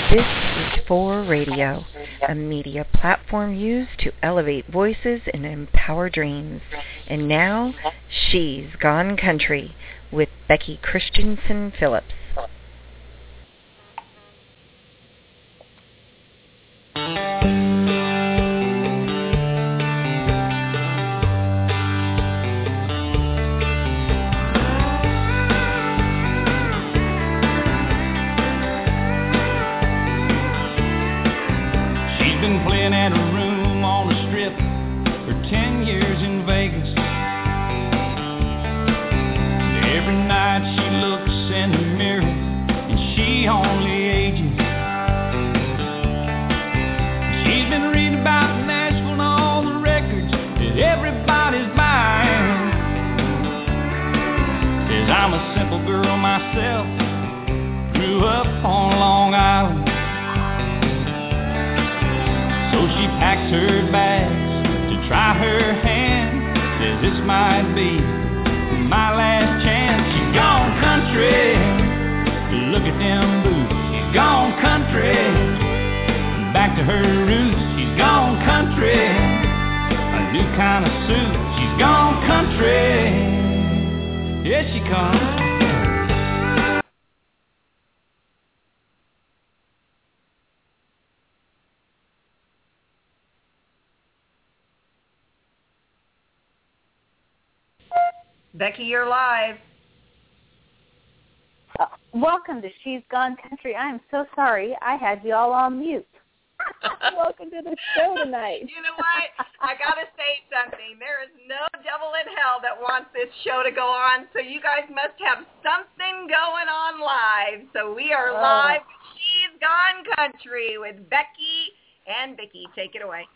This is For Radio, a media platform used to elevate voices and empower dreams. And now, She's Gone Country with Becky Christensen Phillips. Becky, you're live. Welcome to She's Gone Country. I am so sorry. I had you all on mute. Welcome to the show tonight. You know what? I got to say something. There is no devil in hell that wants this show to go on, so you guys must have something going on live. So we are live with She's Gone Country with Becky and Vicki. Take it away.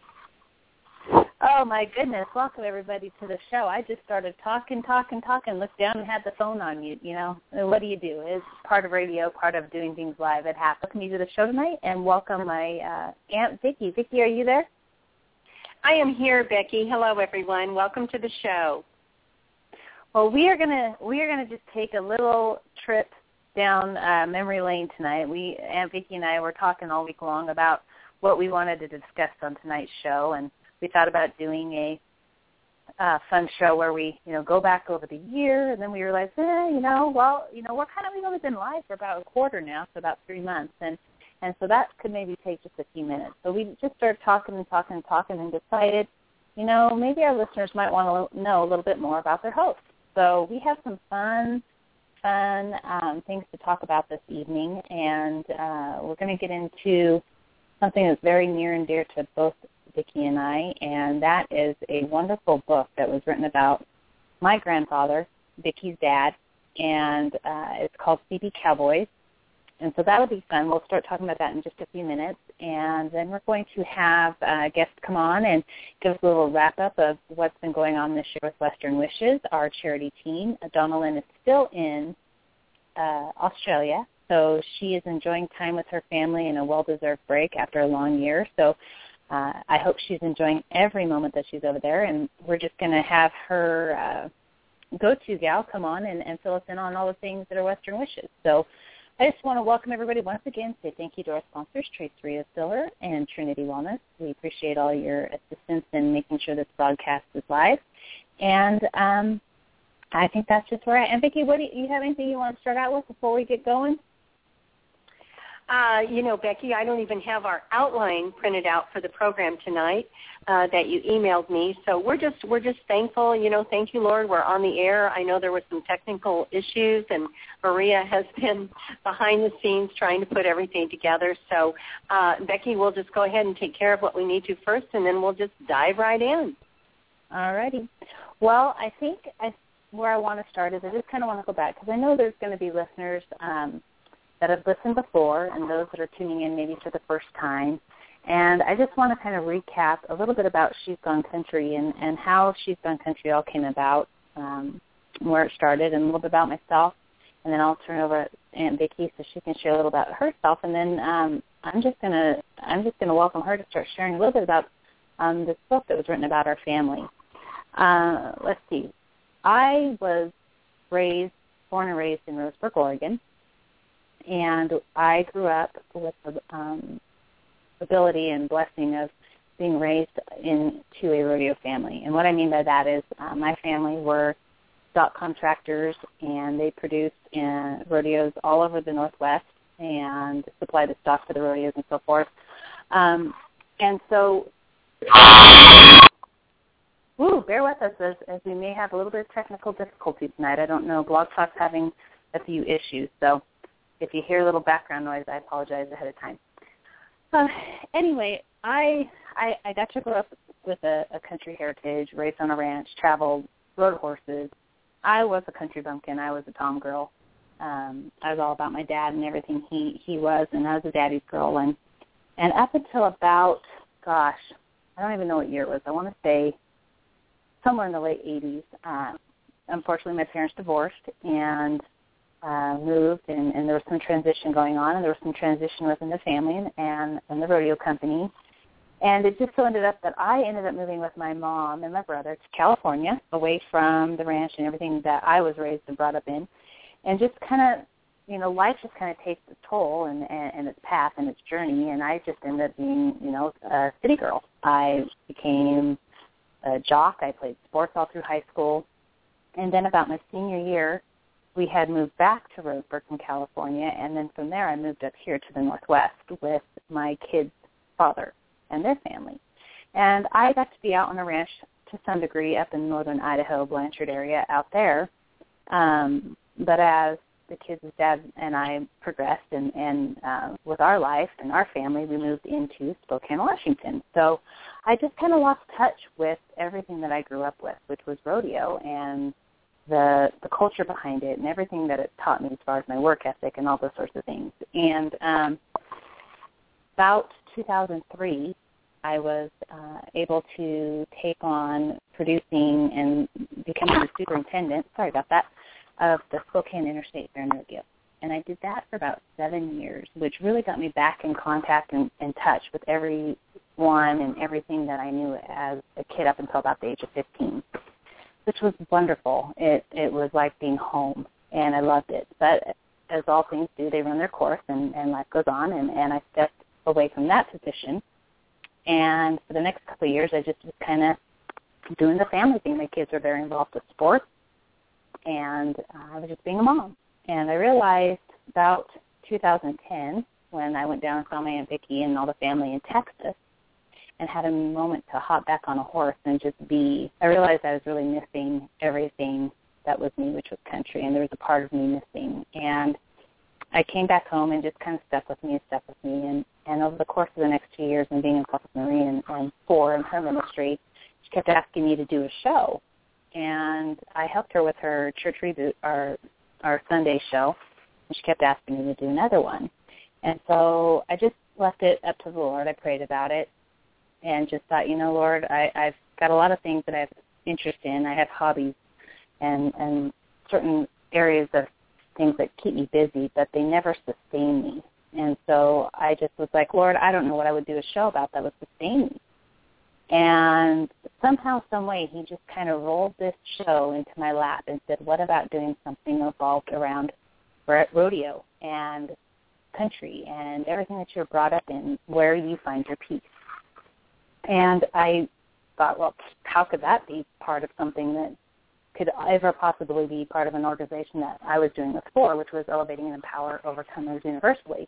Oh, my goodness. Welcome, everybody, to the show. I just started talking, looked down and had the phone on mute, you know. What do you do? It's part of radio, part of doing things live. It happens. Welcome you to the show tonight, and welcome my Aunt Vicki. Vicki, are you there? I am here, Becky. Hello, everyone. Welcome to the show. Well, we are gonna just take a little trip down memory lane tonight. Aunt Vicki and I were talking all week long about what we wanted to discuss on tonight's show, and we thought about doing a fun show where we, go back over the year, and then we realized, we've only been live for about a quarter now, so about 3 months, and so that could maybe take just a few minutes. So we just started talking and decided, maybe our listeners might want to know a little bit more about their host. So we have some fun things to talk about this evening, and we're going to get into something that's very near and dear to both Vicki and I, and that is a wonderful book that was written about my grandfather, Vicki's dad, and it's called CB Cowboys, and so that'll be fun. We'll start talking about that in just a few minutes, and then we're going to have guests come on and give us a little wrap-up of what's been going on this year with Western Wishes, our charity team. Donalyn is still in Australia, so she is enjoying time with her family and a well-deserved break after a long year, so I hope she's enjoying every moment that she's over there, and we're just going to have her go-to gal come on and fill us in on all the things that are Western Wishes. So I just want to welcome everybody once again, say thank you to our sponsors, Trace Rio Stiller and Trinity Wellness. We appreciate all your assistance in making sure this broadcast is live. And I think that's just where I am. And Vicki, do you have anything you want to start out with before we get going? Becky, I don't even have our outline printed out for the program tonight that you emailed me. So we're just thankful. Thank you, Lord. We're on the air. I know there were some technical issues, and Maria has been behind the scenes trying to put everything together. So, Becky, we'll just go ahead and take care of what we need to first, and then we'll just dive right in. All righty. Well, I think where I want to start is I just kind of want to go back because I know there's going to be listeners that have listened before and those that are tuning in maybe for the first time. And I just want to kind of recap a little bit about She's Gone Country and how She's Gone Country all came about, where it started, and a little bit about myself. And then I'll turn it over to Aunt Vicki so she can share a little about herself. And then I'm just gonna welcome her to start sharing a little bit about this book that was written about our family. Let's see. I was born and raised in Roseburg, Oregon. And I grew up with the ability and blessing of being raised into a rodeo family. And what I mean by that is my family were stock contractors, and they produced rodeos all over the Northwest and supplied the stock for the rodeos and so forth. And so, bear with us as we may have a little bit of technical difficulty tonight. I don't know. Blog Talk's having a few issues, so if you hear a little background noise, I apologize ahead of time. Anyway, I got to grow up with a country heritage, raised on a ranch, traveled, rode horses. I was a country bumpkin. I was a tom girl. I was all about my dad and everything he was, and I was a daddy's girl. And up until about, I don't even know what year it was. I want to say somewhere in the late 80s. Unfortunately, my parents divorced and moved, and there was some transition going on, and there was some transition within the family and the rodeo company. And it just so ended up that I ended up moving with my mom and my brother to California, away from the ranch and everything that I was raised and brought up in. And just kind of, life just kind of takes its toll and its path and its journey. And I just ended up being, a city girl. I became a jock. I played sports all through high school. And then about my senior year, we had moved back to Roseburg from California. And then from there, I moved up here to the Northwest with my kid's father and their family. And I got to be out on a ranch to some degree up in northern Idaho, Blanchard area out there. But as the kids' dad and I progressed and with our life and our family, we moved into Spokane, Washington. So I just kind of lost touch with everything that I grew up with, which was rodeo and the culture behind it and everything that it taught me as far as my work ethic and all those sorts of things. And about 2003, I was able to take on producing and becoming the superintendent, of the Spokane Interstate Fair and Rodeo. And I did that for about 7 years, which really got me back in contact and in touch with everyone and everything that I knew as a kid up until about the age of 15, which was wonderful. It was like being home, and I loved it. But as all things do, they run their course, and life goes on, and I stepped away from that position. And for the next couple of years, I just was kind of doing the family thing. My kids were very involved with sports, and I was just being a mom. And I realized about 2010, when I went down and saw my Aunt Vicki and all the family in Texas and had a moment to hop back on a horse and just be, I realized I was really missing everything that was me, which was country, and there was a part of me missing. And I came back home and just kind of stuck with me. And over the course of the next 2 years and being involved with Marie and for in her ministry, she kept asking me to do a show. And I helped her with her church reboot, our Sunday show, and she kept asking me to do another one. And so I just left it up to the Lord. I prayed about it and just thought, Lord, I've got a lot of things that I have interest in. I have hobbies and certain areas of things that keep me busy, but they never sustain me. And so I just was like, Lord, I don't know what I would do a show about that would sustain me. And somehow, some way, he just kind of rolled this show into my lap and said, what about doing something involved around rodeo and country and everything that you're brought up in, where you find your peace? And I thought, well, how could that be part of something that could ever possibly be part of an organization that I was doing this for, which was Elevating and Empower Overcomers Universally.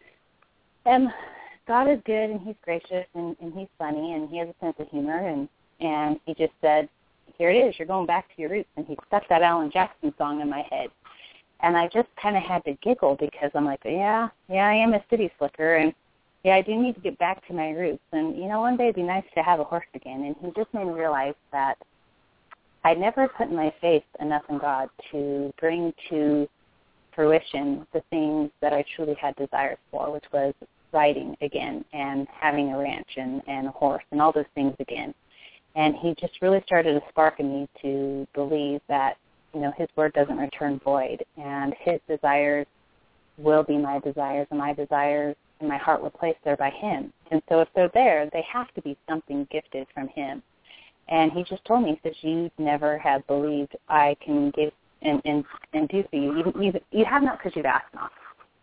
And God is good, and he's gracious, and he's funny, and he has a sense of humor, and he just said, here it is, you're going back to your roots. And he stuck that Alan Jackson song in my head. And I just kind of had to giggle because I'm like, yeah, I am a city slicker, and yeah, I do need to get back to my roots. And, one day it'd be nice to have a horse again. And he just made me realize that I never put my faith enough in God to bring to fruition the things that I truly had desires for, which was riding again and having a ranch and a horse and all those things again. And he just really started to spark in me to believe that, his word doesn't return void, and his desires will be my desires, and my desires and my heart were placed there by him. And so if they're there, they have to be something gifted from him. And he just told me, he says, you never have believed I can give and do for you. You have not because you've asked not.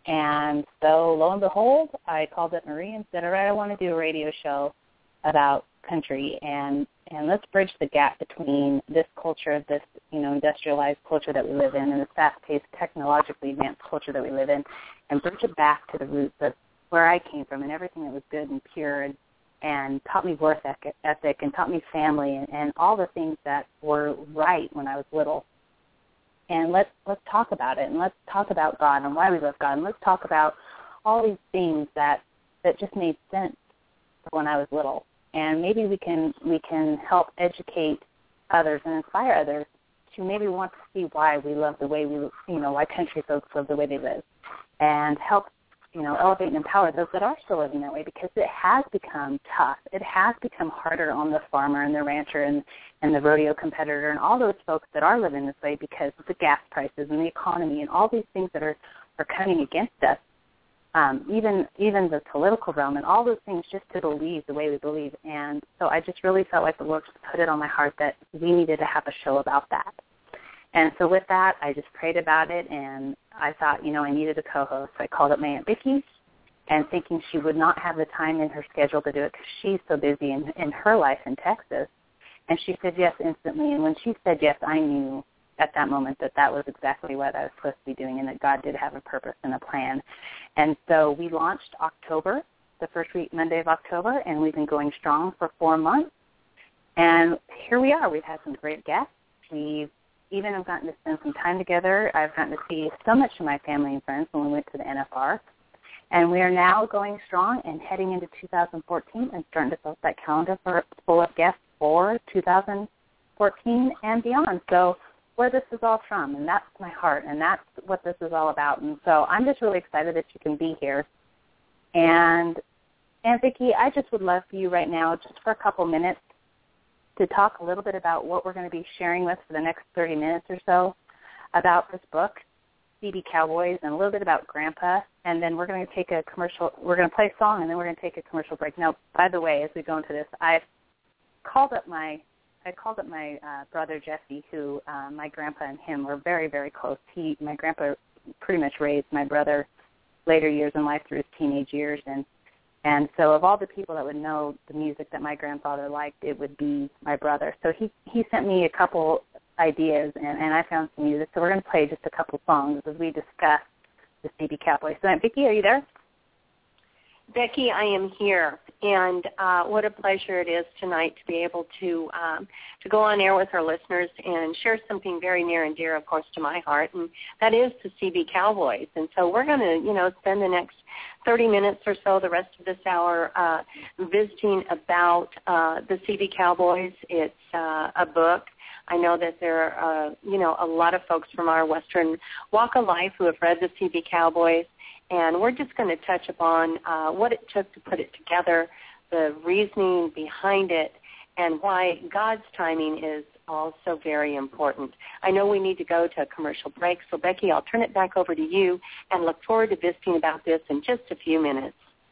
And so, lo and behold, I called up Marie and said, all right, I want to do a radio show about country, and let's bridge the gap between this culture, this, industrialized culture that we live in, and the fast-paced, technologically advanced culture that we live in, and bridge it back to the roots of where I came from and everything that was good and pure and taught me work ethic and taught me family and all the things that were right when I was little. And let's talk about it, and let's talk about God and why we love God, and let's talk about all these things that just made sense when I was little. And maybe we can help educate others and inspire others to maybe want to see why we love the way why country folks live the way they live, and help elevate and empower those that are still living that way, because it has become tough. It has become harder on the farmer and the rancher and the rodeo competitor and all those folks that are living this way because of the gas prices and the economy and all these things that are coming against us, even the political realm and all those things, just to believe the way we believe. And so I just really felt like the Lord just put it on my heart that we needed to have a show about that. And so with that, I just prayed about it, and I thought, I needed a co-host. So I called up my Aunt Vicki, and thinking she would not have the time in her schedule to do it because she's so busy in her life in Texas. And she said yes instantly. And when she said yes, I knew at that moment that was exactly what I was supposed to be doing, and that God did have a purpose and a plan. And so we launched October, the first week, Monday of October, and we've been going strong for 4 months. And here we are. We've had some great guests. We've even have gotten to spend some time together. I've gotten to see so much of my family and friends when we went to the NFR. And we are now going strong and heading into 2014 and starting to build that calendar full of guests for 2014 and beyond. So where this is all from, and that's my heart, and that's what this is all about. And so I'm just really excited that you can be here. And Vicki, I just would love for you right now, just for a couple minutes, to talk a little bit about what we're going to be sharing with for the next 30 minutes or so about this book, CB Cowboys, and a little bit about Grandpa. And then we're going to take a commercial. We're going to play a song, and then we're going to take a commercial break. Now, by the way, as we go into this, I called up my brother Jesse, who my grandpa and him were very, very close. My grandpa pretty much raised my brother later years in life through his teenage years, and so of all the people that would know the music that my grandfather liked, it would be my brother. So he sent me a couple ideas, and I found some music. So we're going to play just a couple songs as we discuss the CB Cowboys. So Aunt Vicki, are you there? Becky, I am here, and what a pleasure it is tonight to be able to go on air with our listeners and share something very near and dear, of course, to my heart, and that is the CB Cowboys. And so we're going to, spend the next 30 minutes or so, the rest of this hour, visiting about the CB Cowboys. It's a book. I know that there are, a lot of folks from our Western walk of life who have read the CB Cowboys. And we're just going to touch upon what it took to put it together, the reasoning behind it, and why God's timing is also very important. I know we need to go to a commercial break, so Becky, I'll turn it back over to you and look forward to visiting about this in just a few minutes.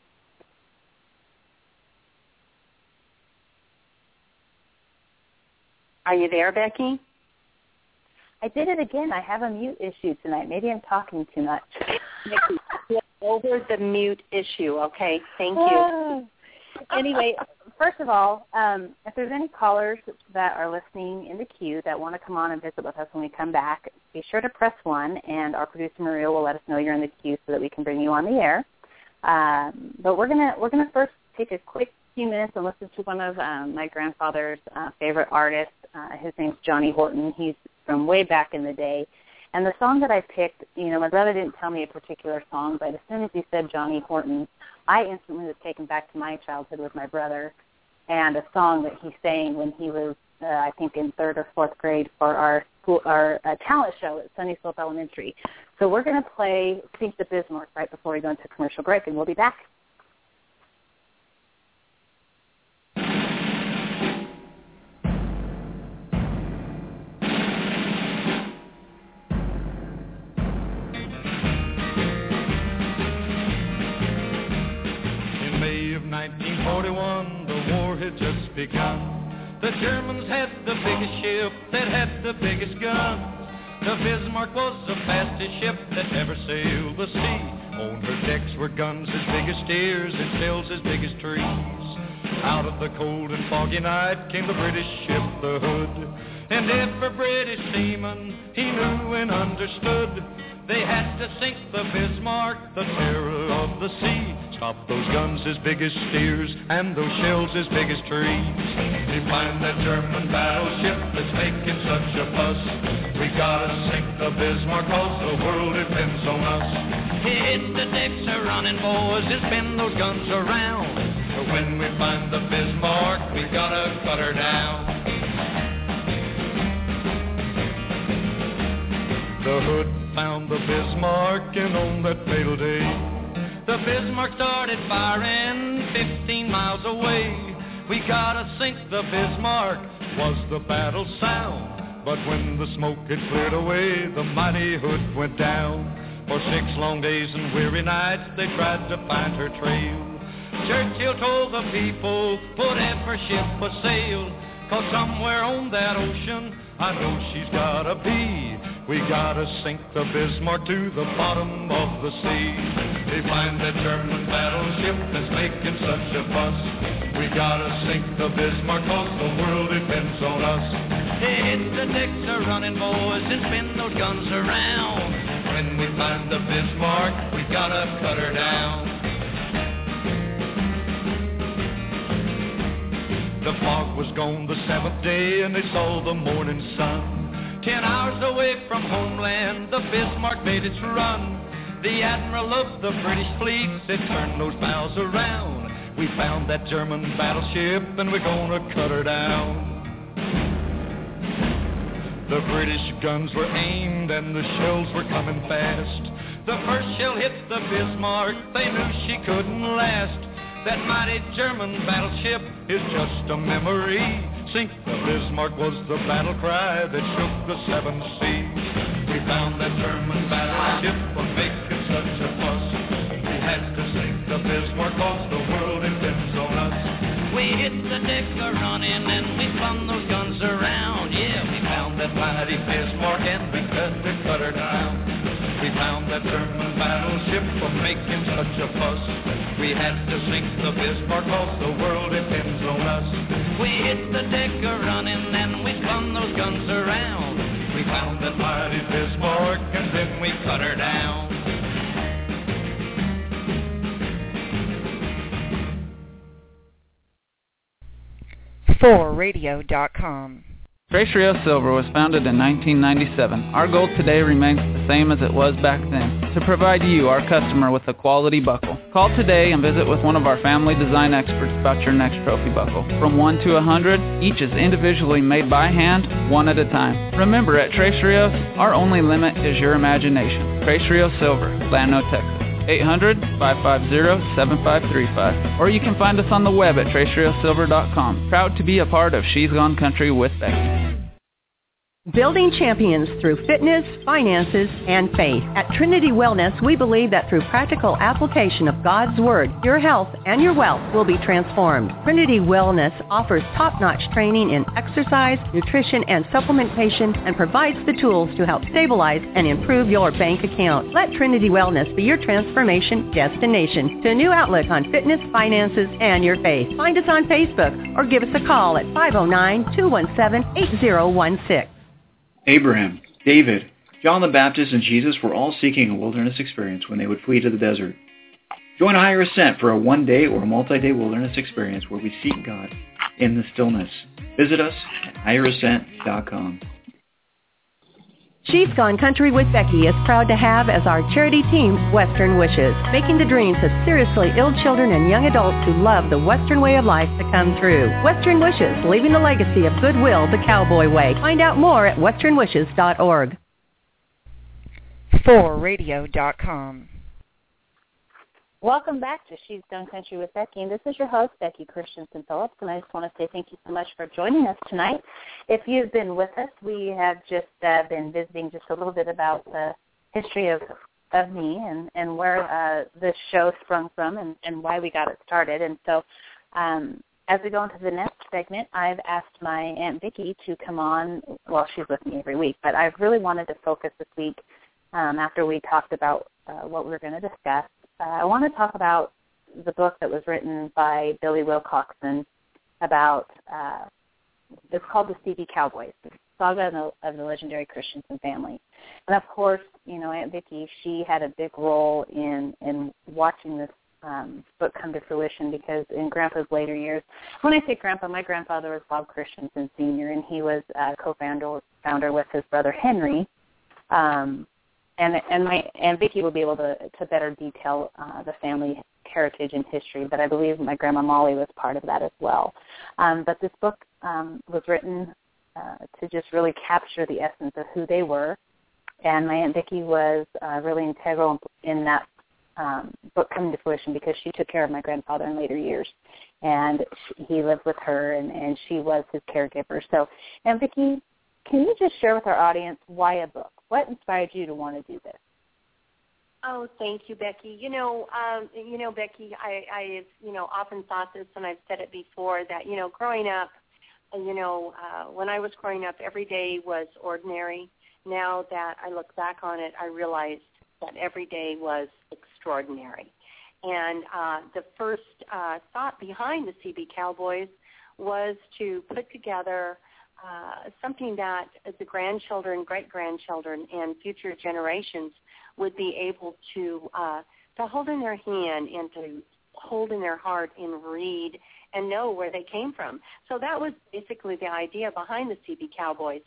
Are you there, Becky? I did it again. I have a mute issue tonight. Maybe I'm talking too much. Get over the mute issue, okay? Thank you. Anyway, first of all, if there's any callers that are listening in the queue that want to come on and visit with us when we come back, be sure to press 1, and our producer Maria will let us know you're in the queue so that we can bring you on the air. But we're gonna first take a quick few minutes and listen to one of my grandfather's favorite artists. His name's Johnny Horton. He's from way back in the day. And the song that I picked, my brother didn't tell me a particular song, but as soon as he said Johnny Horton, I instantly was taken back to my childhood with my brother and a song that he sang when he was, I think, in 3rd or 4th grade for our talent show at Sunny Slope Elementary. So we're going to play Sink the Bismarck right before we go into commercial break, and we'll be back. In May of 1941, the war had just begun. The Germans had the biggest ship that had the biggest guns. The Bismarck was the fastest ship that ever sailed the sea. On her decks were guns as big as steers and shells as big as trees. Out of the cold and foggy night came the British ship, the Hood. And every British seaman he knew and understood they had to sink the Bismarck, the terror of the sea. Stop those guns as big as steers and those shells as big as trees. They find that German battleship that's making such a fuss. We gotta sink the Bismarck 'cause the world depends on us. Hit the decks a running, boys, and spin those guns around. But when we find the Bismarck, we gotta cut her down. The Hood found the Bismarck, and on that fatal day, the Bismarck started firing 15 miles away. We gotta sink the Bismarck, was the battle sound. But when the smoke had cleared away, the mighty Hood went down. For 6 long days and weary nights, they tried to find her trail. Churchill told the people, put every ship a sail, 'cause somewhere on that ocean, I know she's gotta be. We gotta sink the Bismarck to the bottom of the sea. They find that German battleship that's making such a fuss. We gotta sink the Bismarck 'cause the world depends on us. Hit the decks a running, boys, and spin those guns around. When we find the Bismarck, we gotta cut her down. The fog was gone the 7th day, and they saw the morning sun. 10 hours away from homeland, the Bismarck made its run. The admiral of the British fleet said, turn those bows around. We found that German battleship, and we're gonna cut her down. The British guns were aimed, and the shells were coming fast. The first shell hit the Bismarck, they knew she couldn't last. That mighty German battleship is just a memory. Sink the Bismarck was the battle cry that shook the 7 seas. We found that German battleship was making such a fuss. We had to sink the Bismarck 'cause the world depends on us. We hit the deck a-running and we spun those guns around. Yeah, we found that mighty Bismarck and we cut her down. We found that German battleship for making such a fuss. We had to sink the Bismarck 'cause the world depends on us. We hit the deck a-running and we spun those guns around. We found that mighty Bismarck and then we cut her down. ForRadio.com. Trace Rio Silver was founded in 1997. Our goal today remains the same as it was back then, to provide you, our customer, with a quality buckle. Call today and visit with one of our family design experts about your next trophy buckle. From 1 to 100, each is individually made by hand, one at a time. Remember, at Trace Rios, our only limit is your imagination. Trace Rio Silver, Llano, Texas. 800-550-7535. Or you can find us on the web at traceriosilver.com. Proud to be a part of She's Gone Country with Becky. Building champions through fitness, finances, and faith. At Trinity Wellness, we believe that through practical application of God's Word, your health and your wealth will be transformed. Trinity Wellness offers top-notch training in exercise, nutrition, and supplementation, and provides the tools to help stabilize and improve your bank account. Let Trinity Wellness be your transformation destination to a new outlook on fitness, finances, and your faith. Find us on Facebook or give us a call at 509-217-8016. Abraham, David, John the Baptist, and Jesus were all seeking a wilderness experience when they would flee to the desert. Join a Higher Ascent for a one-day or multi-day wilderness experience where we seek God in the stillness. Visit us at higherascent.com. She's Gone Country with Becky is proud to have as our charity team Western Wishes, making the dreams of seriously ill children and young adults who love the Western way of life to come true. Western Wishes, leaving the legacy of goodwill the cowboy way. Find out more at westernwishes.org. ForRadio.com. Welcome back to She's Gone Country with Becky, and this is your host, Becky Christensen Phillips, and I just want to say thank you so much for joining us tonight. If you've been with us, we have just been visiting just a little bit about the history of me and where this show sprung from and why we got it started. And so as we go into the next segment, I've asked my Aunt Vicki to come on. Well, she's with me every week, but I've really wanted to focus this week after we talked about what we were going to discuss, I want to talk about the book that was written by Billy Wilcoxon about, it's called The Stevie Cowboys, the saga of the legendary Christensen family. And, of course, Aunt Vicki, she had a big role in watching this book come to fruition, because in Grandpa's later years, when I say Grandpa, my grandfather was Bob Christensen Sr., and he was co-founder with his brother Henry. And Aunt Vicki will be able to better detail the family heritage and history, but I believe my Grandma Molly was part of that as well. But this book was written to just really capture the essence of who they were, and my Aunt Vicki was really integral in that book coming to fruition, because she took care of my grandfather in later years, and he lived with her, and she was his caregiver. So, Aunt Vicki, can you just share with our audience why a book? What inspired you to want to do this? Oh, thank you, Becky. Becky, I often thought this, and I've said it before, that, growing up, when I was growing up, every day was ordinary. Now that I look back on it, I realized that every day was extraordinary. And the first thought behind the CB Cowboys was to put together something that the grandchildren, great-grandchildren, and future generations would be able to hold in their hand and to hold in their heart and read and know where they came from. So that was basically the idea behind the CB Cowboys.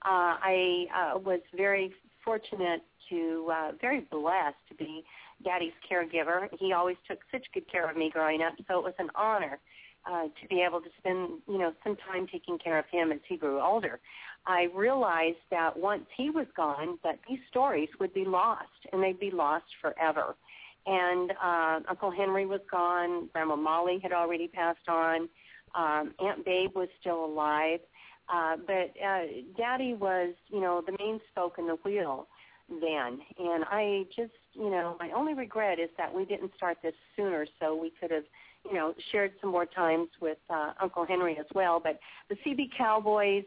I was very fortunate very blessed to be Daddy's caregiver. He always took such good care of me growing up, so it was an honor to be able to spend, some time taking care of him as he grew older. I realized that once he was gone, that these stories would be lost, and they'd be lost forever. And Uncle Henry was gone. Grandma Molly had already passed on. Aunt Babe was still alive. But Daddy was, the main spoke in the wheel then. And I just, my only regret is that we didn't start this sooner, so we could have, shared some more times with Uncle Henry as well. But the CB Cowboys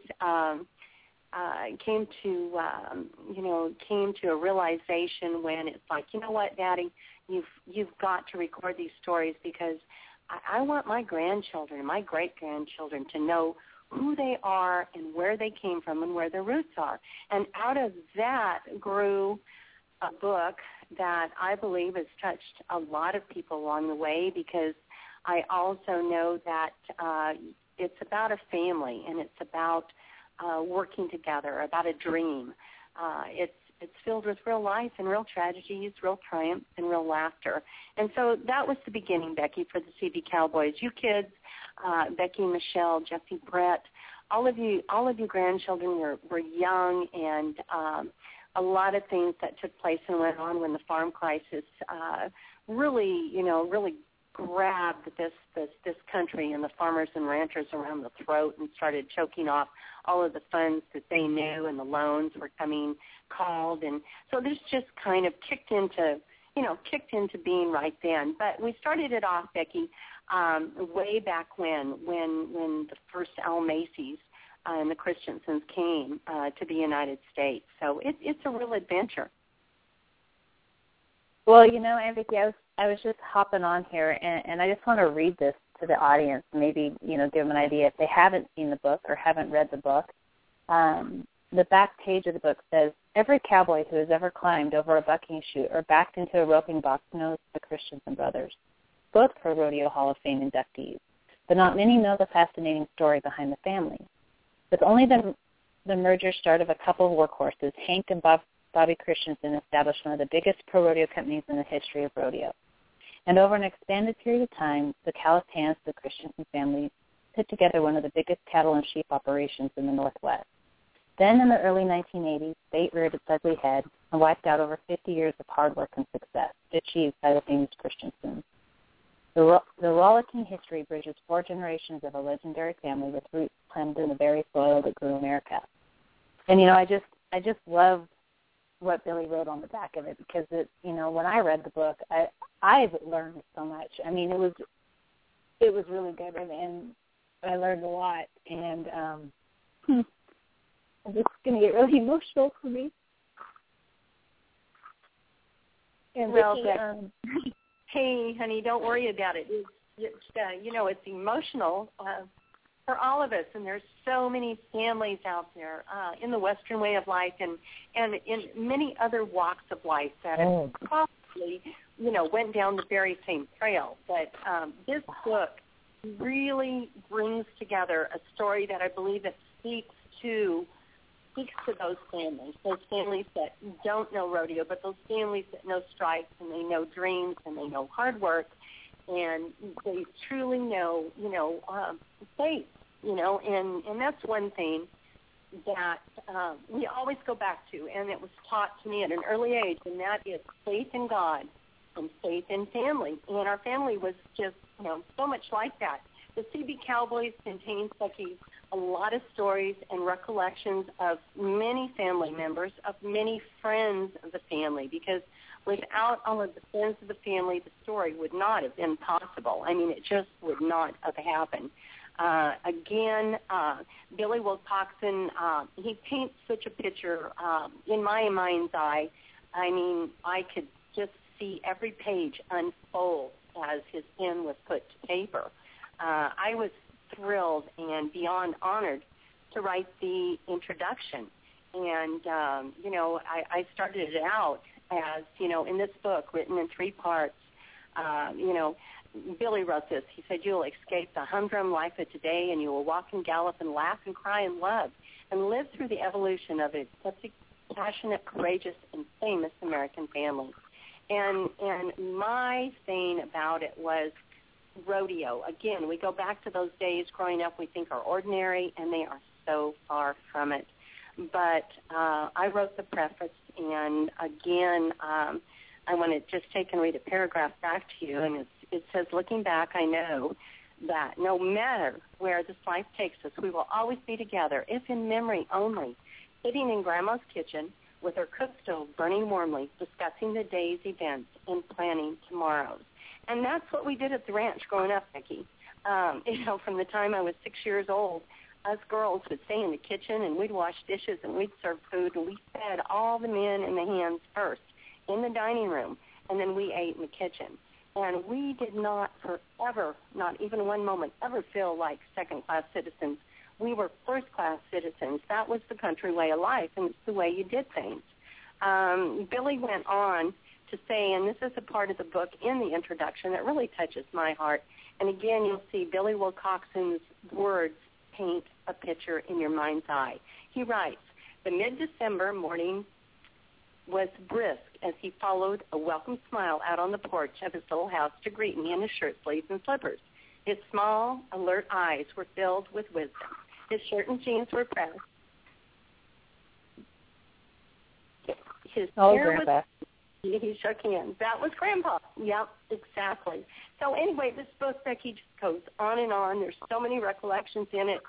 came to a realization when it's like, you know what, Daddy, you've got to record these stories, because I want my grandchildren, my great-grandchildren, to know who they are and where they came from and where their roots are. And out of that grew a book that I believe has touched a lot of people along the way, because I also know that it's about a family, and it's about working together, about a dream. It's filled with real life and real tragedies, real triumph, and real laughter. And so that was the beginning, Becky, for the CB Cowboys. You kids, Becky, Michelle, Jesse, Brett, all of you grandchildren were young, and a lot of things that took place and went on when the farm crisis really grabbed this country and the farmers and ranchers around the throat and started choking off all of the funds that they knew, and the loans were coming called. And so this just kind of kicked into being right then. But we started it off, Becky, way back when the first Al Macy's and the Christensens came to the United States. So it's a real adventure. Well, Aunt Vicki, I was just hopping on here, and I just want to read this to the audience, maybe, give them an idea if they haven't seen the book or haven't read the book. The back page of the book says, every cowboy who has ever climbed over a bucking chute or backed into a roping box knows the Christensen brothers, both Pro Rodeo Hall of Fame inductees, but not many know the fascinating story behind the family. With only the merger start of a couple of workhorses, Hank and Bobby Christensen established one of the biggest pro rodeo companies in the history of rodeo. And over an expanded period of time, the calloused hands of the Christensen family put together one of the biggest cattle and sheep operations in the Northwest. Then in the early 1980s, fate reared its ugly head and wiped out over 50 years of hard work and success achieved by the famous Christensen. The rollicking history bridges 4 generations of a legendary family with roots planted in the very soil that grew America. And, I just love what Billy wrote on the back of it, because when I read the book, I learned so much. I mean, it was really good, and I learned a lot. And it's going to get really emotional for me. And well, Vicki, hey, honey, don't worry about it. It's emotional for all of us, and there's so many families out there in the Western way of life and in many other walks of life that have probably, went down the very same trail. But this book really brings together a story that I believe that speaks to those families that don't know rodeo, but those families that know stripes and they know dreams and they know hard work and they truly know, faith, and that's one thing that we always go back to, and it was taught to me at an early age, and that is faith in God and faith in family. And our family was just, so much like that. The CB Cowboys contains, Becky, a lot of stories and recollections of many family members, of many friends of the family, because without all of the friends of the family, the story would not have been possible. I mean, it just would not have happened. Billy Wilcoxon, he paints such a picture in my mind's eye. I mean, I could just see every page unfold as his pen was put to paper. I was thrilled and beyond honored to write the introduction. And, I started it out as, in this book written in 3 parts, Billy wrote this. He said, "You'll escape the humdrum life of today, and you will walk and gallop and laugh and cry and love and live through the evolution of a passionate, courageous, and famous American family." And my thing about it was rodeo. Again, we go back to those days growing up we think are ordinary, and they are so far from it. But I wrote the preface, and again, I want to just take and read a paragraph back to you, and it says, "Looking back, I know that no matter where this life takes us, we will always be together, if in memory only, sitting in Grandma's kitchen with her cook stove burning warmly, discussing the day's events and planning tomorrow's." And that's what we did at the ranch growing up, Becky. From the time I was 6 years old, us girls would stay in the kitchen, and we'd wash dishes, and we'd serve food, and we fed all the men and the hands first in the dining room, and then we ate in the kitchen. And we did not forever, not even one moment, ever feel like second-class citizens. We were first-class citizens. That was the country way of life, and it's the way you did things. Billy went on to say, and this is a part of the book in the introduction that really touches my heart, and again, you'll see Billy Wilcoxon's words paint a picture in your mind's eye. He writes, "The mid-December morning was brisk as he followed a welcome smile out on the porch of his little house to greet me in his shirt sleeves and slippers. His small, alert eyes were filled with wisdom. His shirt and jeans were pressed. His hair was... He shook hands. That was Grandpa. Yep, exactly. So anyway, this book, Becky, just goes on and on. There's so many recollections in it.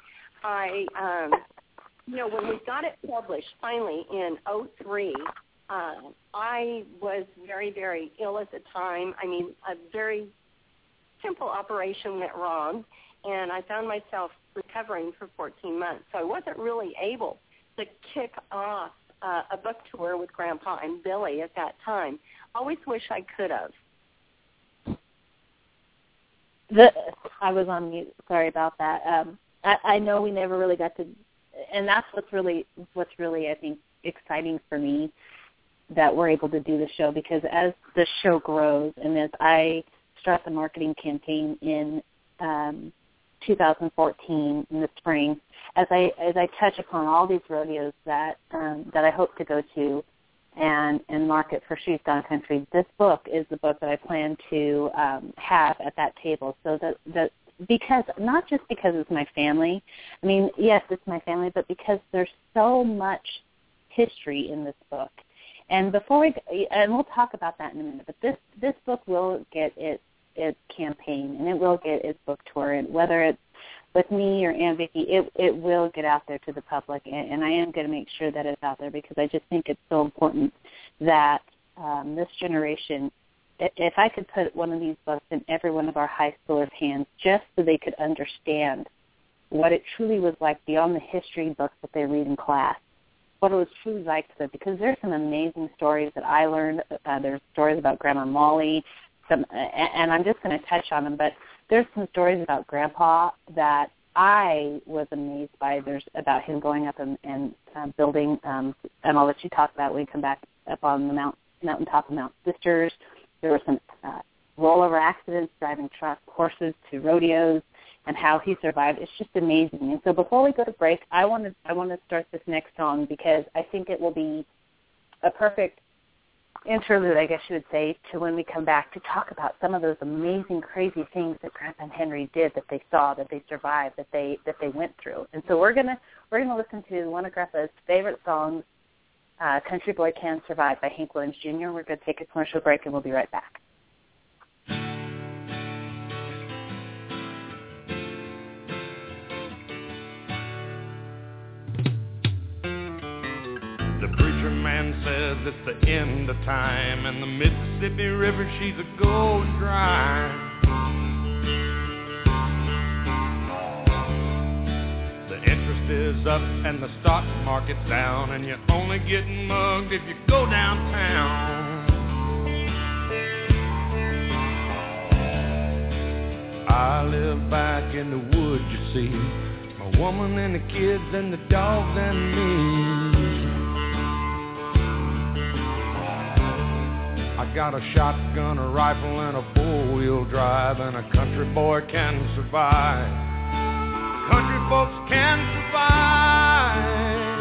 When we got it published finally in 2003, I was very, very ill at the time. I mean, a very simple operation went wrong, and I found myself recovering for 14 months. So I wasn't really able to kick off a book tour with Grandpa and Billy at that time. Always wish I could have. I was on mute. Sorry about that. I know we never really got to, and that's what's really I think exciting for me, that we're able to do the show, because as the show grows and as I start the marketing campaign in 2014 in the spring, as I touch upon all these rodeos that I hope to go to and market for She's Gone Country, this book is the book that I plan to have at that table. So that because not just because it's my family. I mean, yes, it's my family, but because there's so much history in this book. And we'll talk about that in a minute, but this book will get its campaign, and it will get its book tour, and whether it's with me or Aunt Vicki, it will get out there to the public, and I am going to make sure that it's out there, because I just think it's so important that this generation, if I could put one of these books in every one of our high schoolers' hands, just so they could understand what it truly was like beyond the history books that they read in class, what it was truly like to live, because there's some amazing stories that I learned. There's stories about Grandma Molly, and I'm just going to touch on them, but there's some stories about Grandpa that I was amazed by. There's about him going up and building, and I'll let you talk about it when we come back up on the mountaintop of Mount Sisters. There were some rollover accidents, driving truck horses to rodeos, and how he survived. It's just amazing. And so before we go to break, I want to start this next song because I think it will be a perfect interlude, I guess you would say, to when we come back to talk about some of those amazing, crazy things that Grandpa and Henry did, that they saw, that they survived, that they went through. And so we're gonna listen to one of Grandpa's favorite songs, "Country Boy Can Survive" by Hank Williams Jr. We're going to take a commercial break, and we'll be right back. The preacher man says it's the end of time, and the Mississippi River, she's a going dry. The interest is up and the stock market's down, and you're only getting mugged if you go downtown. I live back in the woods, you see, my woman and the kids and the dogs and me. I got a shotgun, a rifle, and a four-wheel drive, and a country boy can survive. Country folks can survive.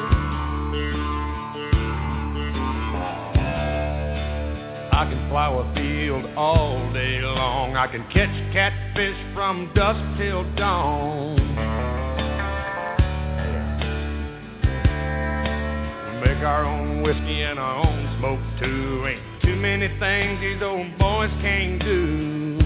I can plow a field all day long. I can catch catfish from dusk till dawn. We make our own whiskey and our own smoke too. Ain't too many things these old boys can't do.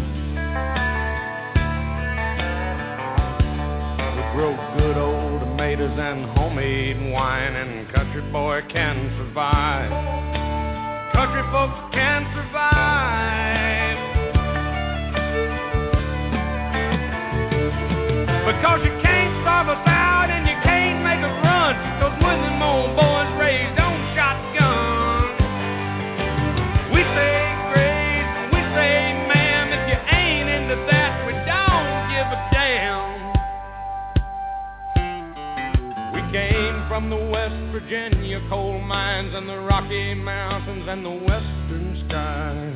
We grow good old tomatoes and homemade wine, and country boy can survive. Country folks can survive. Because you can't starve us out and you can't make us run. Those Muslim old boys raised on shotguns. We say grace, we say ma'am. If you ain't into that, we don't give a damn. We came from the West Virginia coal mines and the Rocky Mountains and the western skies.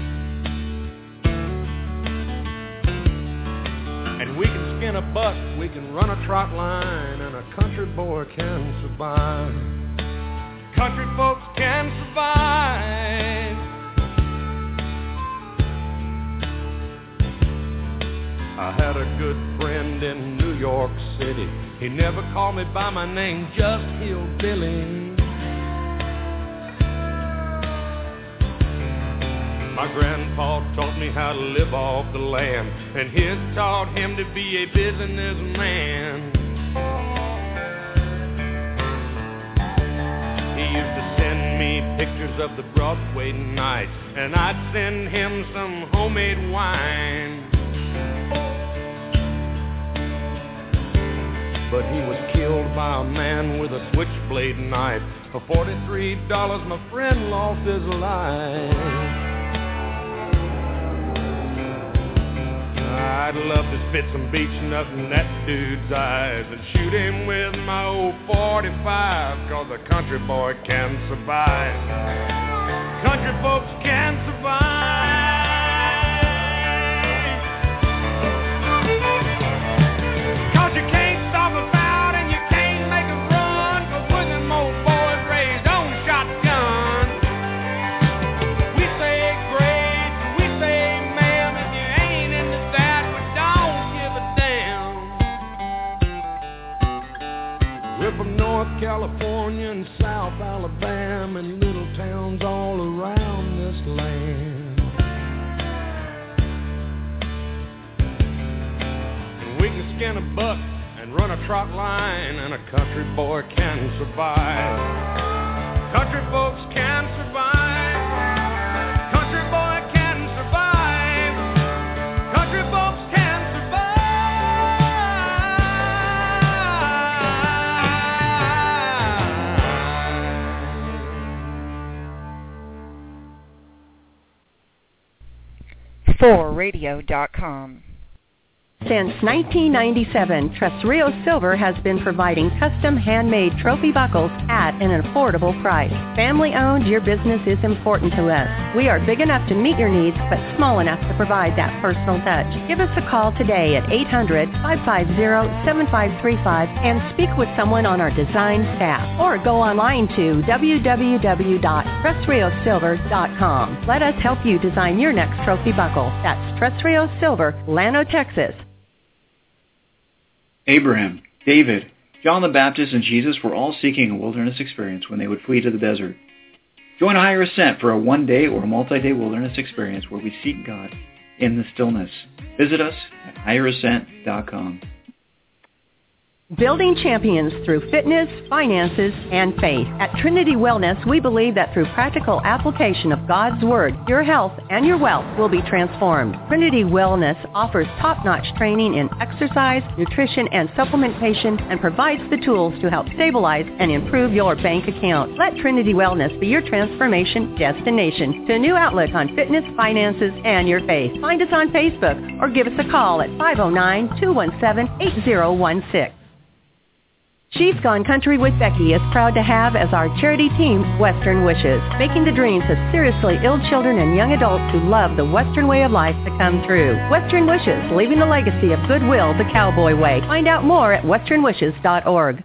And we can skin a buck, we can run a trot line, and a country boy can survive. Country folks can survive. I had a good friend in New York City. He never called me by my name, just Hillbilly. My grandpa taught me how to live off the land, and his taught him to be a businessman. He used to send me pictures of the Broadway nights, and I'd send him some homemade wine. But he was killed by a man with a switchblade knife. For $43, my friend lost his life. I'd love to spit some beach nut in that dude's eyes and shoot him with my old 45, 'cause a country boy can survive. Country folks can survive. 'Cause you can't stop us out and you can't make us run, 'cause we're them old boys raised on shotguns. We say grace, we say ma'am. If you ain't into that, we don't give a damn. We're from North California and South Alabama and little towns all around this land. And we can skin a buck and run a trot line, and a country boy can survive. Country folks can survive. Country boy can survive. Country folks can survive. 4radio.com. Since 1997, Tres Rios Silver has been providing custom handmade trophy buckles at an affordable price. Family-owned, your business is important to us. We are big enough to meet your needs, but small enough to provide that personal touch. Give us a call today at 800-550-7535 and speak with someone on our design staff. Or go online to www.tresriossilver.com. Let us help you design your next trophy buckle. That's Tres Rios Silver, Llano, Texas. Abraham, David, John the Baptist, and Jesus were all seeking a wilderness experience when they would flee to the desert. Join Higher Ascent for a one-day or multi-day wilderness experience where we seek God in the stillness. Visit us at higherascent.com. Building champions through fitness, finances, and faith. At Trinity Wellness, we believe that through practical application of God's Word, your health and your wealth will be transformed. Trinity Wellness offers top-notch training in exercise, nutrition, and supplementation, and provides the tools to help stabilize and improve your bank account. Let Trinity Wellness be your transformation destination to a new outlook on fitness, finances, and your faith. Find us on Facebook or give us a call at 509-217-8016. She's Gone Country with Becky is proud to have as our charity team Western Wishes, making the dreams of seriously ill children and young adults who love the Western way of life to come true. Western Wishes, leaving the legacy of goodwill the cowboy way. Find out more at westernwishes.org.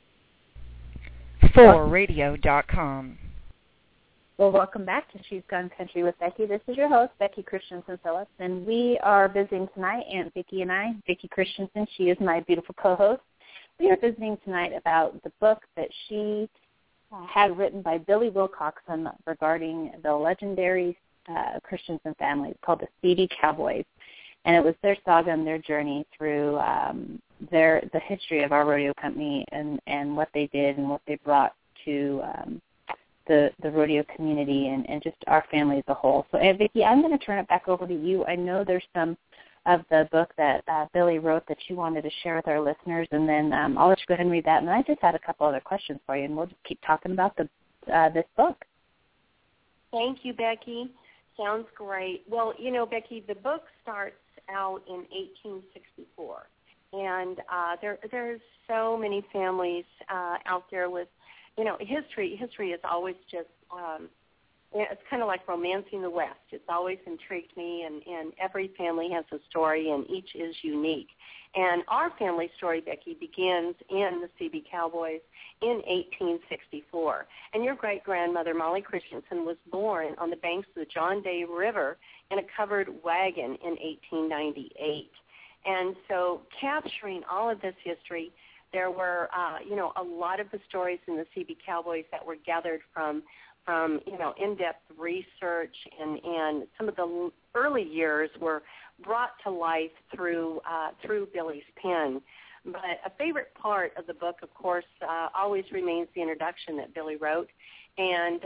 4radio.com. Well, welcome back to She's Gone Country with Becky. This is your host, Becky Christensen Phillips, and we are visiting tonight, Aunt Vicki and I. Vicki Christensen, she is my beautiful co-host. We are visiting tonight about the book that she had written by Billy Wilcoxon regarding the legendary Christensen family. It's called the Speedy Cowboys, and it was their saga and their journey through the history of our rodeo company and what they did and what they brought to the rodeo community and just our family as a whole. So, Aunt Vicki, I'm going to turn it back over to you. I know there's some of the book that Billy wrote that you wanted to share with our listeners, and then I'll let you go ahead and read that. And I just had a couple other questions for you, and we'll just keep talking about this book. Thank you, Becky. Sounds great. Well, you know, Becky, the book starts out in 1864, and there's so many families out there with, you know, history. History is always just it's kind of like romancing the West. It's always intrigued me, and every family has a story, and each is unique. And our family story, Becky, begins in the CB Cowboys in 1864. And your great-grandmother, Molly Christensen, was born on the banks of the John Day River in a covered wagon in 1898. And so capturing all of this history, there were, a lot of the stories in the CB Cowboys that were gathered from in-depth research, and some of the early years were brought to life through Billy's pen. But a favorite part of the book, of course, always remains the introduction that Billy wrote. And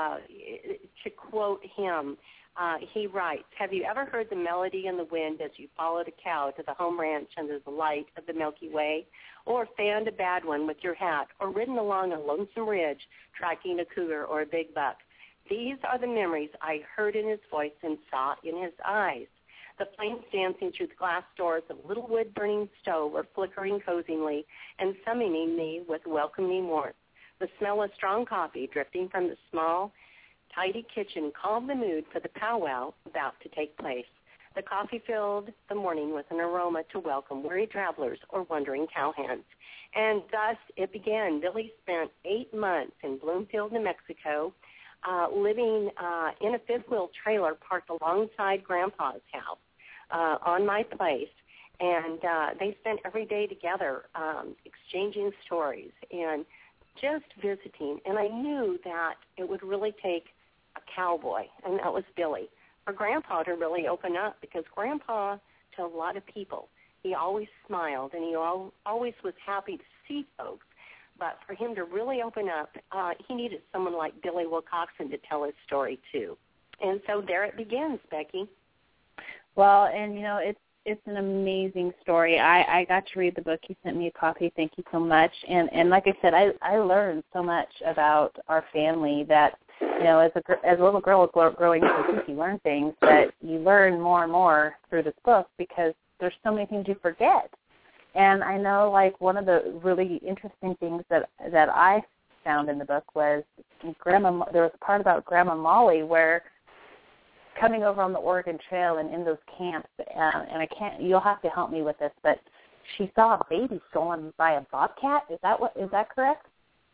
to quote him, he writes, "Have you ever heard the melody in the wind as you followed a cow to the home ranch under the light of the Milky Way? Or fanned a bad one with your hat, or ridden along a lonesome ridge tracking a cougar or a big buck? These are the memories I heard in his voice and saw in his eyes. The flames dancing through the glass doors of a little wood-burning stove were flickering cozily and summoning me with welcoming warmth. The smell of strong coffee drifting from the small, tidy kitchen calmed the mood for the powwow about to take place. The coffee filled the morning with an aroma to welcome weary travelers or wandering cowhands." And thus it began. Billy spent 8 months in Bloomfield, New Mexico, living in a fifth-wheel trailer parked alongside Grandpa's house on my place. And they spent every day together exchanging stories and just visiting. And I knew that it would really take a cowboy, and that was Billy, for Grandpa to really open up, because Grandpa, to a lot of people, he always smiled and he always was happy to see folks. But for him to really open up, he needed someone like Billy Wilcoxon to tell his story too. And so there it begins, Becky. Well, and it's an amazing story. I got to read the book. You sent me a copy. Thank you so much. And like I said, I learned so much about our family that, you know, as a little girl growing up, you learn things, but you learn more and more through this book because there's so many things you forget. And I know, like, one of the really interesting things that I found in the book was there was a part about Grandma Molly where coming over on the Oregon Trail and in those camps, and you'll have to help me with this, but she saw a baby stolen by a bobcat. Is that correct?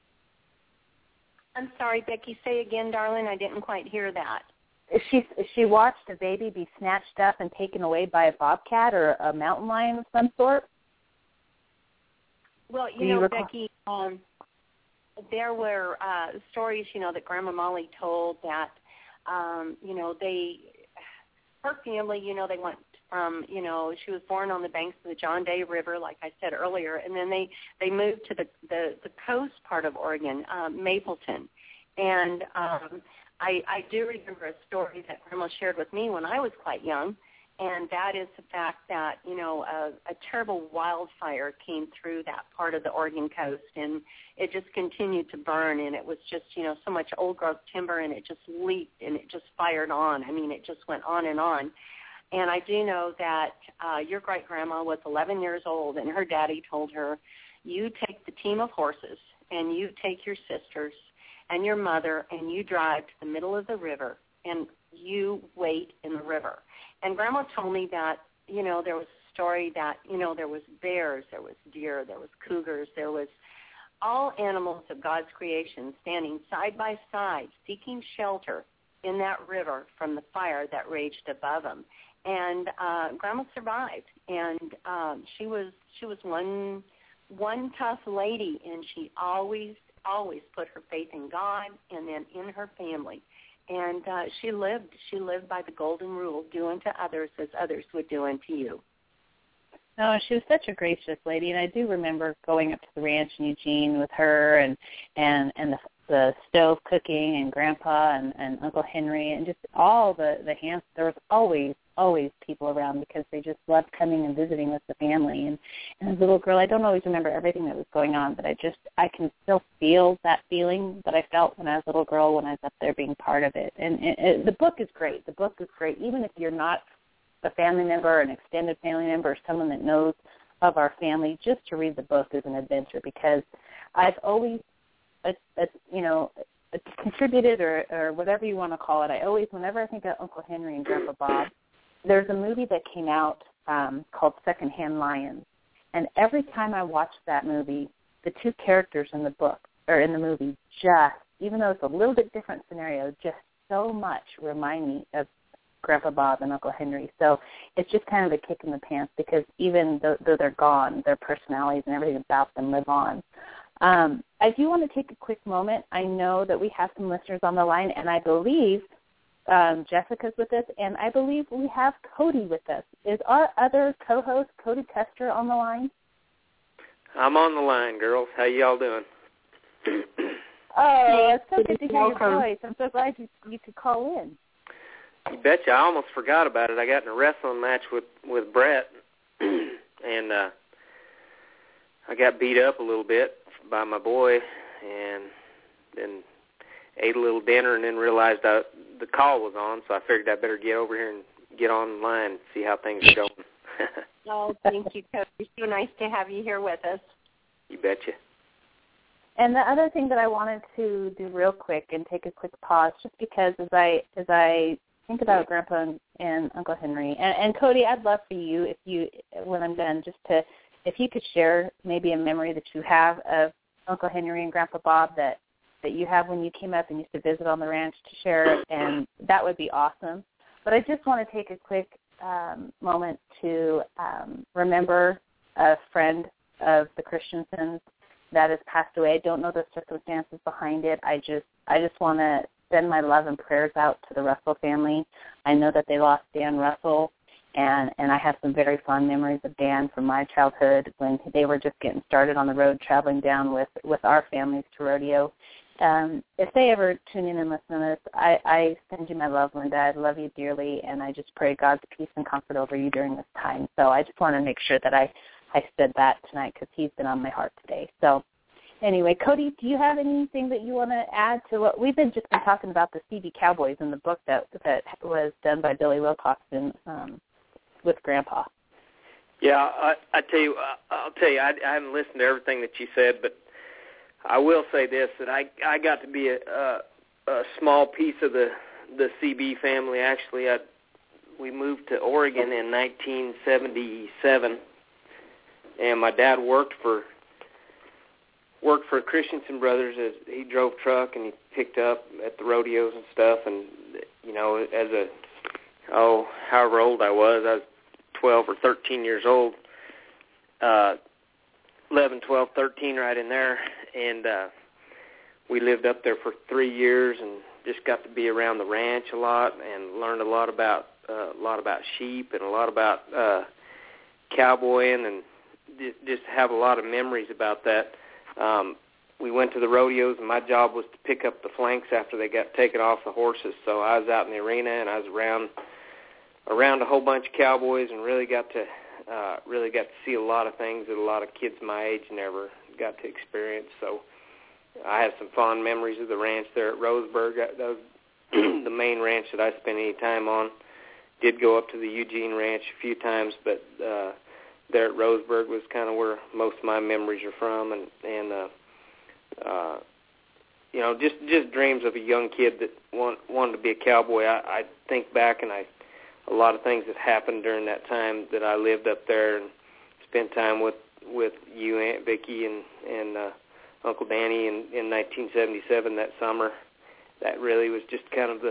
I'm sorry, Becky, say again, darling. I didn't quite hear that. She watched a baby be snatched up and taken away by a bobcat or a mountain lion of some sort. Well, you know, Becky, there were stories, you know, that Grandma Molly told that, you know, her family, you know, they went from, you know, she was born on the banks of the John Day River, like I said earlier, and then they moved to the coast part of Oregon, Mapleton. And I do remember a story that Grandma shared with me when I was quite young, and that is the fact that, you know, a terrible wildfire came through that part of the Oregon coast, and it just continued to burn, and it was just, you know, so much old-growth timber, and it just leaped, and it just fired on. I mean, it just went on and on. And I do know that your great-grandma was 11 years old, and her daddy told her, you take the team of horses, and you take your sisters and your mother, and you drive to the middle of the river, and you wait in the river. And Grandma told me that, you know, there was a story that, you know, there was bears, there was deer, there was cougars, there was all animals of God's creation standing side by side, seeking shelter in that river from the fire that raged above them. And Grandma survived, and she was one tough lady, and she always put her faith in God and then in her family. And she lived by the golden rule, do unto others as others would do unto you. Oh, she was such a gracious lady, and I do remember going up to the ranch in Eugene with her and the stove cooking and Grandpa and Uncle Henry and just all the hands. There was always people around because they just loved coming and visiting with the family. And as a little girl, I don't always remember everything that was going on, but I can still feel that feeling that I felt when I was a little girl when I was up there being part of it. And the book is great. The book is great, even if you're not a family member, an extended family member, or someone that knows of our family. Just to read the book is an adventure because I've always, contributed or whatever you want to call it. I always, whenever I think of Uncle Henry and Grandpa Bob, there's a movie that came out called Secondhand Lions, and every time I watch that movie, the two characters in the book or in the movie just, even though it's a little bit different scenario, just so much remind me of Grandpa Bob and Uncle Henry. So it's just kind of a kick in the pants because even though they're gone, their personalities and everything about them live on. I do want to take a quick moment. I know that we have some listeners on the line, and I believe Jessica's with us, and I believe we have Cody with us. Is our other co-host, Cody Custer, on the line? I'm on the line, girls. How y'all doing? Oh, it's so good to hear your voice. I'm so glad you could call in. You betcha. I almost forgot about it. I got in a wrestling match with Brett, and I got beat up a little bit by my boy, and then ate a little dinner, and then realized the call was on, so I figured I better get over here and get online and see how things are going. Oh, thank you, Coach. It's so nice to have you here with us. You betcha. And the other thing that I wanted to do real quick and take a quick pause, just because as I think about Grandpa and Uncle Henry, and Cody, I'd love for you, when I'm done, if you could share maybe a memory that you have of Uncle Henry and Grandpa Bob that you have when you came up and used to visit on the ranch to share, and that would be awesome. But I just want to take a quick moment to remember a friend of the Christiansons that has passed away. I don't know the circumstances behind it. I just want to send my love and prayers out to the Russell family. I know that they lost Dan Russell, and I have some very fond memories of Dan from my childhood when they were just getting started on the road, traveling down with our families to rodeo. if they ever tune in and listen to this, I send you my love, Linda. I love you dearly, and I just pray God's peace and comfort over you during this time. So I just want to make sure that I said that tonight because he's been on my heart today. So anyway, Cody, do you have anything that you want to add to what we've been talking about the CB Cowboys in the book that was done by Billy Wilcoxon with Grandpa? Yeah, I'll tell you, I haven't listened to everything that you said, but I will say this, that I got to be a small piece of the CB family. Actually, we moved to Oregon in 1977, and my dad worked for Christensen Brothers. As he drove truck and he picked up at the rodeos and stuff. And as however old I was 12 or 13 years old, 11, 12, 13, right in there. And we lived up there for 3 years and just got to be around the ranch a lot and learned a lot about sheep and a lot about cowboying, and just have a lot of memories about that. We went to the rodeos, and my job was to pick up the flanks after they got taken off the horses. So I was out in the arena, and I was around a whole bunch of cowboys, and really got to see a lot of things that a lot of kids my age never got to experience. So I have some fond memories of the ranch there at Roseburg. That was the main ranch that I spent any time on. Did go up to the Eugene Ranch a few times, but there at Roseburg was kind of where most of my memories are from, and just dreams of a young kid that wanted to be a cowboy. I think back, and a lot of things that happened during that time that I lived up there and spent time with you, Aunt Vicki, and Uncle Danny in 1977 that summer. That really was just kind of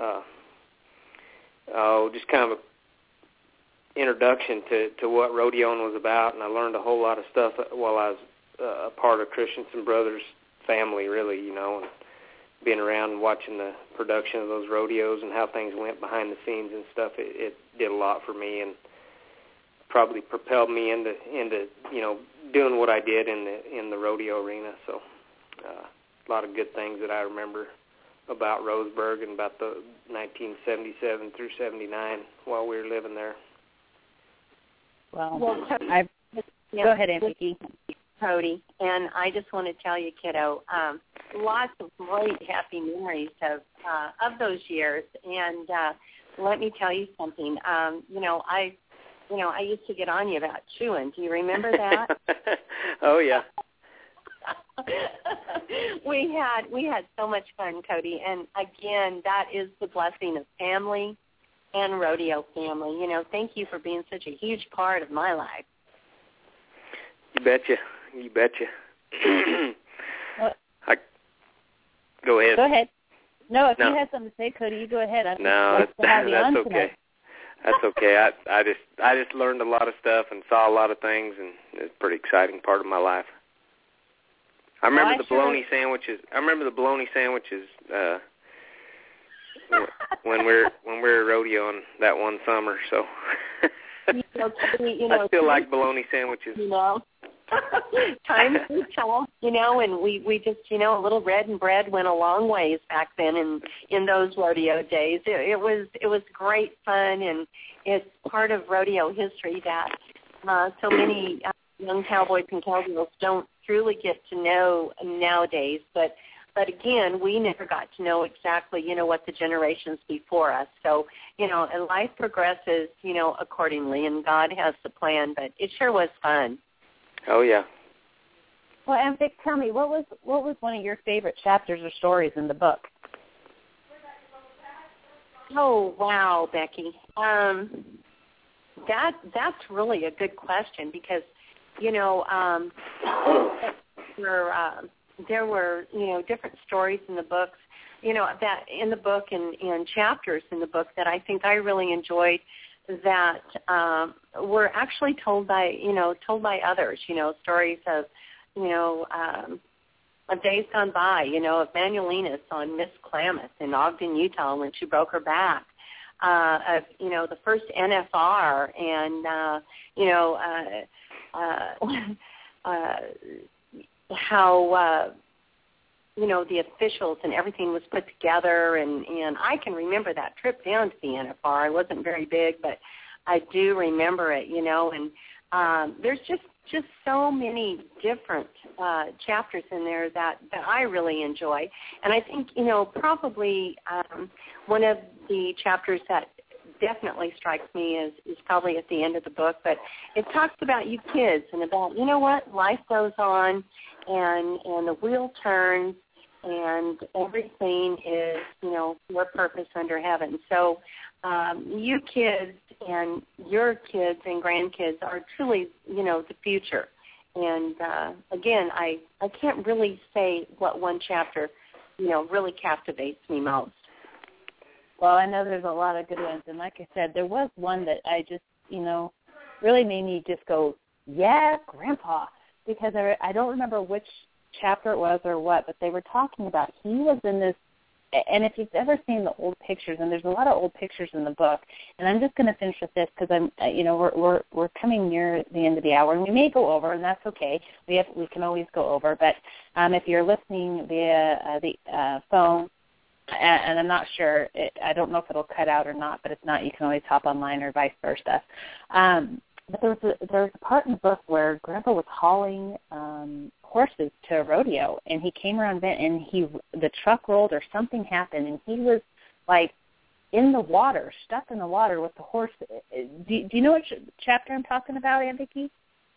a introduction to what rodeoing was about, and I learned a whole lot of stuff while I was a part of Christensen Brothers family, really, and being around and watching the production of those rodeos and how things went behind the scenes and stuff. It did a lot for me and probably propelled me into doing what I did in the rodeo arena. So a lot of good things that I remember about Roseburg and about the 1977 through 79 while we were living there. Well go ahead, Aunt Vicki. Cody, and I just want to tell you, kiddo, lots of great happy memories of those years. And let me tell you something. I used to get on you about chewing. Do you remember that? Oh yeah. We had so much fun, Cody. And again, that is the blessing of family and rodeo family. Thank you for being such a huge part of my life. You betcha. Go ahead. Go ahead. No, if you had something to say, Cody, you go ahead. That's okay. That's okay. I just learned a lot of stuff and saw a lot of things, and it's a pretty exciting part of my life. I remember the bologna sandwiches. When we were rodeoing that one summer. So I still like bologna sandwiches. Times were tough, and we just, a little bread and bread went a long ways back then in those rodeo days. It was great fun, and it's part of rodeo history that so many young cowboys and cowgirls don't truly get to know nowadays. But again, we never got to know exactly, what the generations before us. So, and life progresses, accordingly, and God has the plan. But it sure was fun. Oh yeah. Well, and Vic, tell me, what was one of your favorite chapters or stories in the book? Oh wow, Becky, that's really a good question because there were different stories in the books, that in the book and chapters in the book that I think I really enjoyed that were actually told by others, stories of days gone by, of Manuelinus on Miss Klamath in Ogden, Utah when she broke her back, of the first NFR and how the officials and everything was put together, and I can remember that trip down to the NFR. I wasn't very big, but I do remember it, and there's just so many different chapters in there that I really enjoy. And I think, probably one of the chapters that definitely strikes me is probably at the end of the book, but it talks about you kids and about, life goes on and the wheel turns and everything is, for purpose under heaven. So you kids and your kids and grandkids are truly, the future. And, again, I can't really say what one chapter, really captivates me most. Well, I know there's a lot of good ones. And like I said, there was one that I just, really made me just go, yeah, Grandpa, because I don't remember which chapter it was or what, but they were talking about he was in this, and if you've ever seen the old pictures, and there's a lot of old pictures in the book, and I'm just going to finish with this because we're coming near the end of the hour, and we may go over, and that's okay. We can always go over, but if you're listening via the phone, and I'm not sure, I don't know if it'll cut out or not, but if not, you can always hop online or vice versa. But there was a part in the book where Grandpa was hauling horses to a rodeo, and he came around and the truck rolled or something happened, and he was like in the water, stuck in the water with the horse. Do you know what chapter I'm talking about, Aunt Vicki?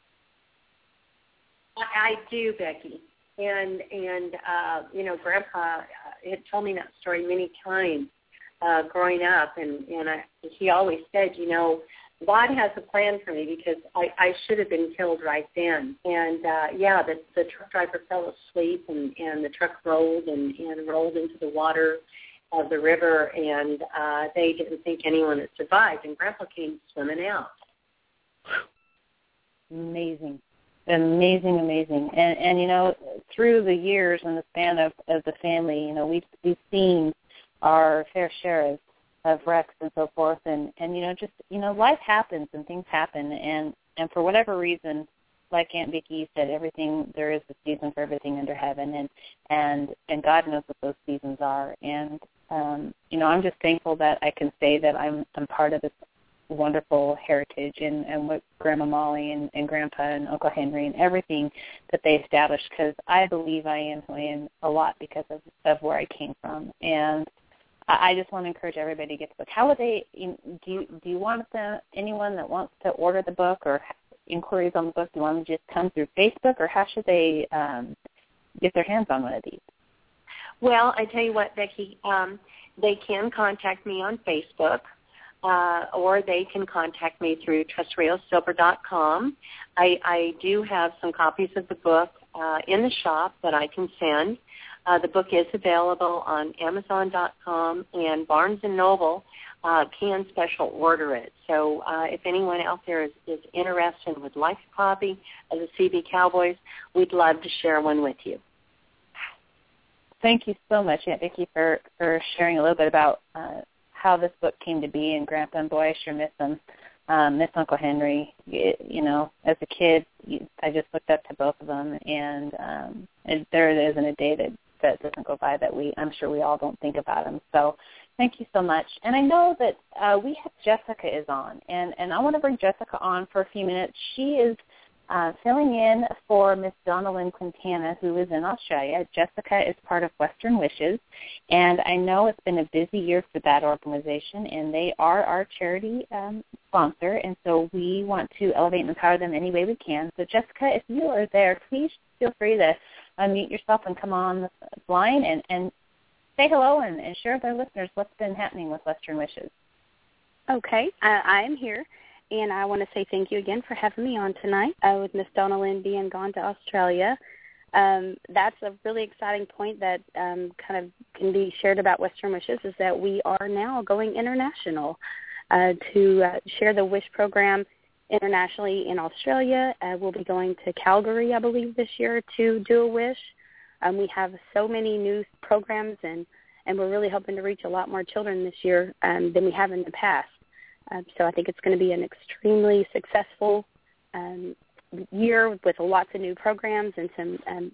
I do, Becky. And Grandpa had told me that story many times growing up, and he always said, God has a plan for me because I should have been killed right then. And, the truck driver fell asleep, and the truck rolled and rolled into the water of the river, and they didn't think anyone had survived, and Grandpa came swimming out. Amazing. Amazing. And through the years and the span of the family, we've seen our fair share of wrecks and so forth, and life happens and things happen, and for whatever reason, like Aunt Vicki said, there is a season for everything under heaven, and God knows what those seasons are, and I'm just thankful that I can say that I'm part of this wonderful heritage and what Grandma Molly and Grandpa and Uncle Henry and everything that they established, because I believe I am who I am a lot because of where I came from. And I just want to encourage everybody to get the book. How would they, do you want anyone that wants to order the book or inquiries on the book, do you want them to just come through Facebook, or how should they get their hands on one of these? Well, I tell you what, Becky, they can contact me on Facebook. Or they can contact me through TrustRioSilver.com. I do have some copies of the book in the shop that I can send. The book is available on Amazon.com, and Barnes & Noble can special order it. So if anyone out there is interested and would like a copy of the CB Cowboys, we'd love to share one with you. Thank you so much, Aunt Vicki, for sharing a little bit about how this book came to be, and Grandpa, and boy, I sure miss him. Miss Uncle Henry. As a kid, I just looked up to both of them, and there isn't a day that doesn't go by that I'm sure we all don't think about him. So thank you so much. And I know that we have Jessica is on, and I want to bring Jessica on for a few minutes. She is filling in for Miss Donalyn Quintana, who is in Australia. Jessica is part of Western Wishes, and I know it's been a busy year for that organization, and they are our charity sponsor, and so we want to elevate and empower them any way we can. So, Jessica, if you are there, please feel free to unmute yourself and come on the line and say hello and share with our listeners what's been happening with Western Wishes. Okay, I am here. And I want to say thank you again for having me on tonight with Miss Donalyn being gone to Australia. That's a really exciting point that kind of can be shared about Western Wishes, is that we are now going international to share the WISH program internationally in Australia. We'll be going to Calgary, I believe, this year to do a WISH. We have so many new programs, and we're really hoping to reach a lot more children this year than we have in the past. So I think it's going to be an extremely successful year with lots of new programs and some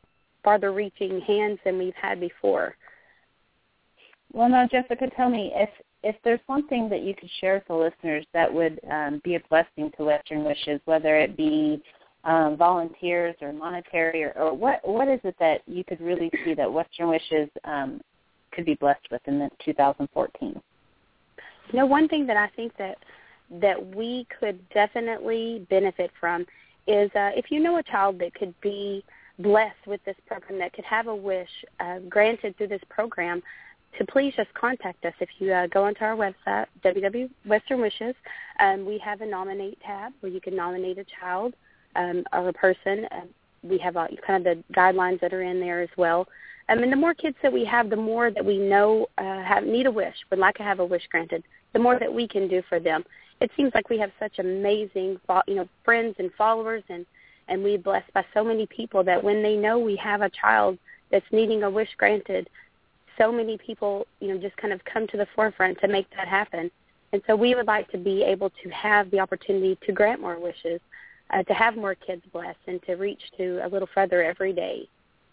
farther-reaching hands than we've had before. Well, now, Jessica, tell me, if there's one thing that you could share with the listeners that would be a blessing to Western Wishes, whether it be volunteers or monetary, or what is it that you could really see that Western Wishes could be blessed with in 2014? You know, one thing that I think that we could definitely benefit from is if you know a child that could be blessed with this program, that could have a wish granted through this program, to please just contact us. If you go onto our website, www.westernwishes, we have a nominate tab where you can nominate a child or a person. We have kind of the guidelines that are in there as well. And the more kids that we have, the more that we know need a wish, would like to have a wish granted, the more that we can do for them. It seems like we have such amazing, friends and followers, and we're blessed by so many people that when they know we have a child that's needing a wish granted, so many people, just kind of come to the forefront to make that happen. And so we would like to be able to have the opportunity to grant more wishes, to have more kids blessed, and to reach to a little further every day.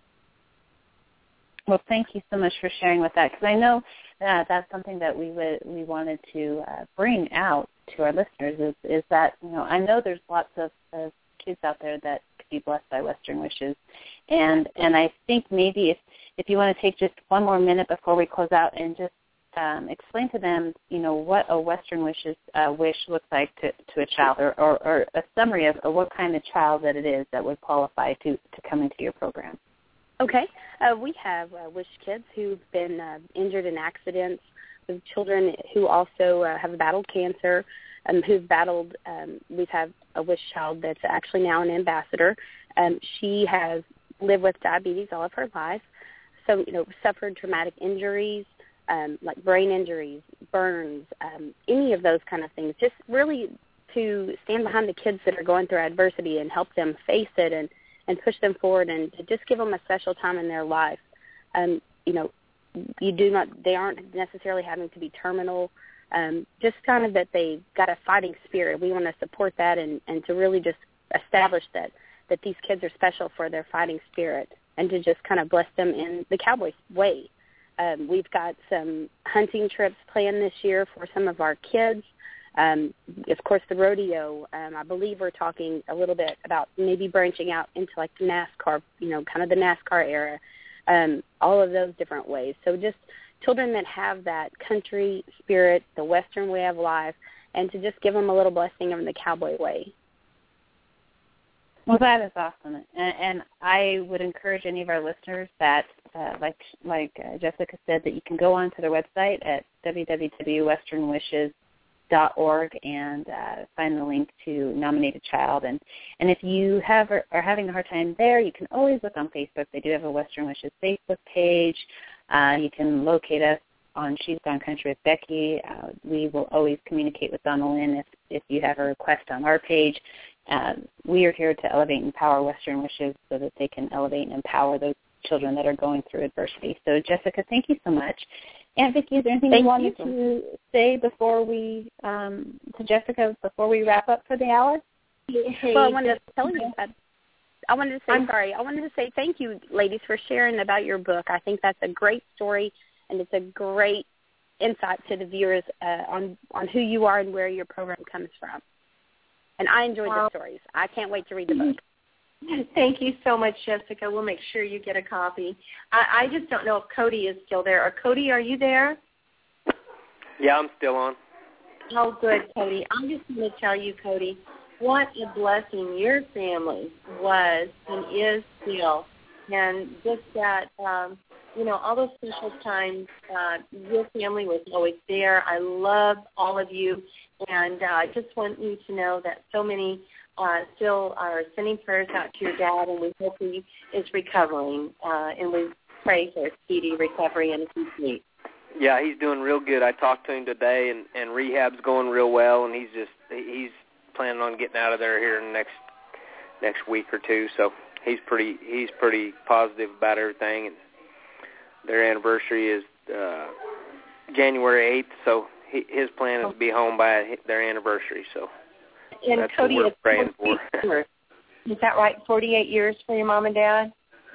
Well, thank you so much for sharing with that, because I know that's something that we wanted to bring out to our listeners is that, I know there's lots of kids out there that could be blessed by Western Wishes, and I think maybe if you want to take just one more minute before we close out and just explain to them, what a Western Wishes wish looks like to a child, or a summary of what kind of child that it is that would qualify to come into your program. Okay. We have wish kids who've been injured in accidents, with children who also have battled cancer, who've battled, we've had a wish child that's actually now an ambassador. She has lived with diabetes all of her life, so, suffered traumatic injuries, like brain injuries, burns, any of those kind of things, just really to stand behind the kids that are going through adversity and help them face it and push them forward, and to just give them a special time in their life. They aren't necessarily having to be terminal, just kind of that they got a fighting spirit. We want to support that and to really just establish that these kids are special for their fighting spirit, and to just kind of bless them in the Cowboy way. We've got some hunting trips planned this year for some of our kids. Of course, the rodeo, I believe we're talking a little bit about maybe branching out into like NASCAR, kind of the NASCAR era, all of those different ways. So just children that have that country spirit, the Western way of life, and to just give them a little blessing of the Cowboy way. Well, that is awesome. And I would encourage any of our listeners that, like Jessica said, that you can go onto their website at www.westernwishes.org and find the link to nominate a child. And if you are having a hard time there, you can always look on Facebook. They do have a Western Wishes Facebook page. You can locate us on She's Gone Country with Becky. We will always communicate with Donna Lynn if you have a request on our page. We are here to elevate and empower Western Wishes so that they can elevate and empower those children that are going through adversity. So, Jessica, thank you so much. Aunt Vicki, is there anything you wanted to say before to Jessica before we wrap up for the hour? Well, I wanted to tell you that. I wanted to say thank you, ladies, for sharing about your book. I think that's a great story, and it's a great insight to the viewers on who you are and where your program comes from. And I enjoyed the stories. I can't wait to read the book. Thank you so much, Jessica. We'll make sure you get a copy. I just don't know if Cody is still there. Cody, are you there? Yeah, I'm still on. Oh, good, Cody. I'm just going to tell you, Cody, what a blessing your family was and is still. And just that, all those special times, your family was always there. I love all of you. And I just want you to know that so many still are sending prayers out to your dad, and we hope he is recovering. And we pray for a speedy recovery and a complete. Yeah, he's doing real good. I talked to him today, and rehab's going real well, and he's planning on getting out of there here in the next week or two. So he's pretty positive about everything. And their anniversary is January 8th, so his plan is to be home by their anniversary. So and that's Cody, what we're praying for. Is that right? 48 years for your mom and dad?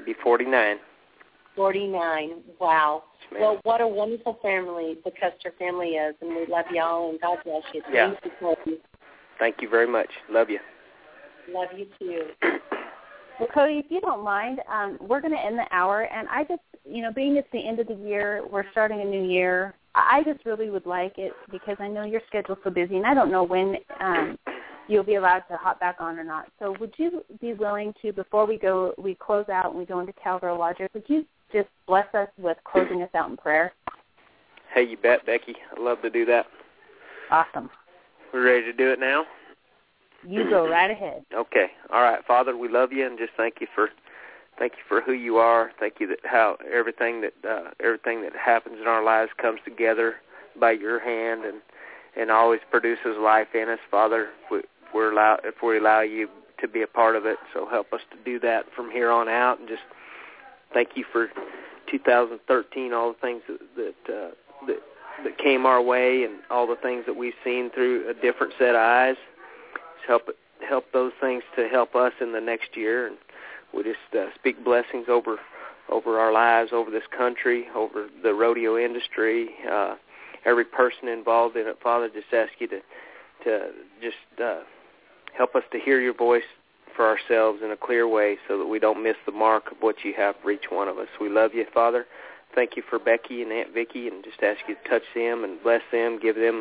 be 49. 49. Wow. Well, what a wonderful family the Custer family is, and we love y'all, and God bless you. Yeah. Thank you, Cody. Thank you very much. Love you. Love you, too. Well, Cody, if you don't mind, we're going to end the hour, and I just, being it's the end of the year, we're starting a new year, I just really would like it because I know your schedule's so busy, and I don't know when you'll be allowed to hop back on or not. So would you be willing to, before we close out and we go into Cowgirl Logic, would you just bless us with closing us out in prayer? Hey, you bet, Becky. I'd love to do that. Awesome. We're ready to do it now? You go right ahead. Okay. All right, Father, we love you and just thank you for who you are. Thank you that how everything that happens in our lives comes together by your hand and always produces life in us, Father. If we allow you to be a part of it, so help us to do that from here on out. And just thank you for 2013, all the things that came our way, and all the things that we've seen through a different set of eyes. Help those things to help us in the next year, and we just speak blessings over our lives, over this country, over the rodeo industry, every person involved in it. Father, just ask you to just help us to hear your voice for ourselves in a clear way, so that we don't miss the mark of what you have for each one of us. We love you, Father. Thank you for Becky and Aunt Vicky, and just ask you to touch them and bless them, give them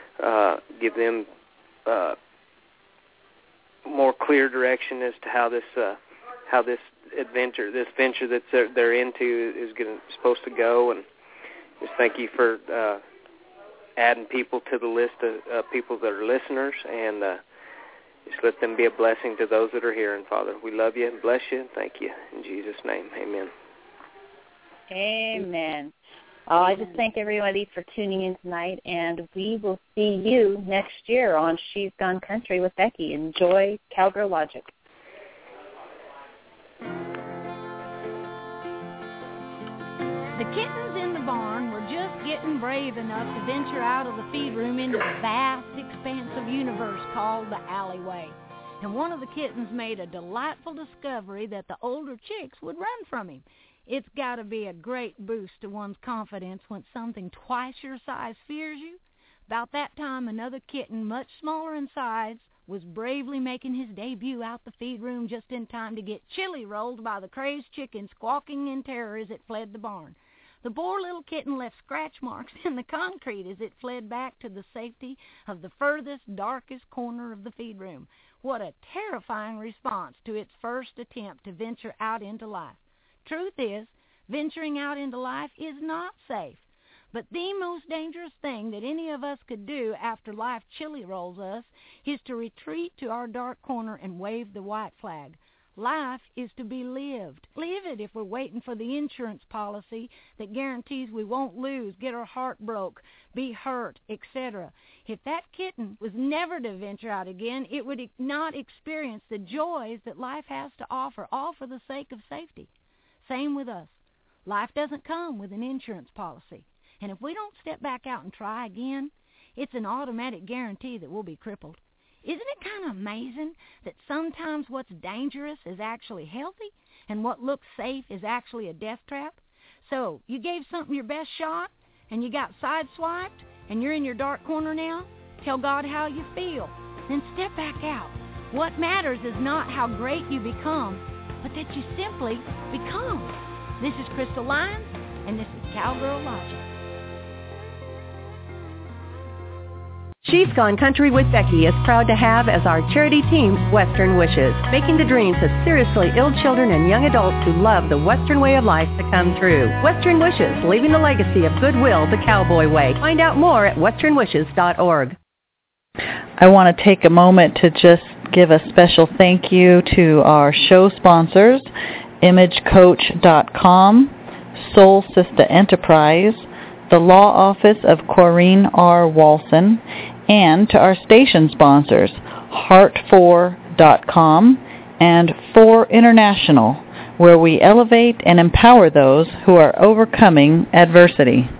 more clear direction as to how this venture that they're into is supposed to go. And just thank you for adding people to the list of people that are listeners, and just let them be a blessing to those that are hearing, Father. We love you and bless you and thank you. In Jesus' name, amen. Amen. Oh, I just thank everybody for tuning in tonight, and we will see you next year on She's Gone Country with Becky. Enjoy Cowgirl Logic. The kittens in the barn were just getting brave enough to venture out of the feed room into the vast, expansive universe called the alleyway. And one of the kittens made a delightful discovery that the older chicks would run from him. It's got to be a great boost to one's confidence when something twice your size fears you. About that time, another kitten, much smaller in size, was bravely making his debut out the feed room just in time to get chili rolled by the crazed chicken squawking in terror as it fled the barn. The poor little kitten left scratch marks in the concrete as it fled back to the safety of the furthest, darkest corner of the feed room. What a terrifying response to its first attempt to venture out into life. Truth is, venturing out into life is not safe. But the most dangerous thing that any of us could do after life chili rolls us is to retreat to our dark corner and wave the white flag. Life is to be lived. Live it if we're waiting for the insurance policy that guarantees we won't lose, get our heart broke, be hurt, etc. If that kitten was never to venture out again, it would not experience the joys that life has to offer, all for the sake of safety. Same with us. Life doesn't come with an insurance policy. And if we don't step back out and try again, it's an automatic guarantee that we'll be crippled. Isn't it kind of amazing that sometimes what's dangerous is actually healthy and what looks safe is actually a death trap? So you gave something your best shot and you got sideswiped and you're in your dark corner now? Tell God how you feel. Then step back out. What matters is not how great you become, but that you simply become. This is Crystal Lyons, and this is Cowgirl Logic. She's Gone Country with Becky is proud to have as our charity team Western Wishes, making the dreams of seriously ill children and young adults who love the Western way of life to come true. Western Wishes, leaving a legacy of goodwill the cowboy way. Find out more at westernwishes.org. I want to take a moment to just give a special thank you to our show sponsors, ImageCoach.com, Soul Sister Enterprise, the Law Office of Corrine R. Walson, and to our station sponsors, Heart4.com and 4 International, where we elevate and empower those who are overcoming adversity.